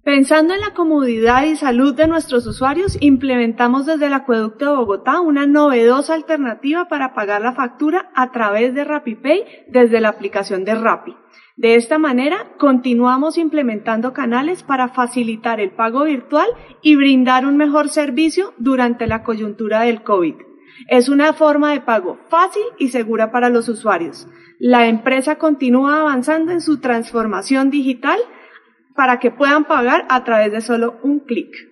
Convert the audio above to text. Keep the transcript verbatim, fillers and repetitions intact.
Pensando en la comodidad y salud de nuestros usuarios, implementamos desde el Acueducto de Bogotá una novedosa alternativa para pagar la factura a través de RappiPay desde la aplicación de Rappi. De esta manera, continuamos implementando canales para facilitar el pago virtual y brindar un mejor servicio durante la coyuntura del COVID. Es una forma de pago fácil y segura para los usuarios. La empresa continúa avanzando en su transformación digital para que puedan pagar a través de solo un clic.